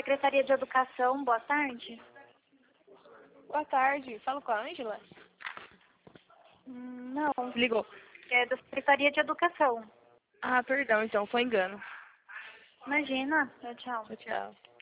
Secretaria de Educação, boa tarde. Boa tarde, falo com a Ângela? Não, Ligou. é da Secretaria de Educação. Ah, perdão, então, foi engano. Imagina, tchau. Tchau, tchau.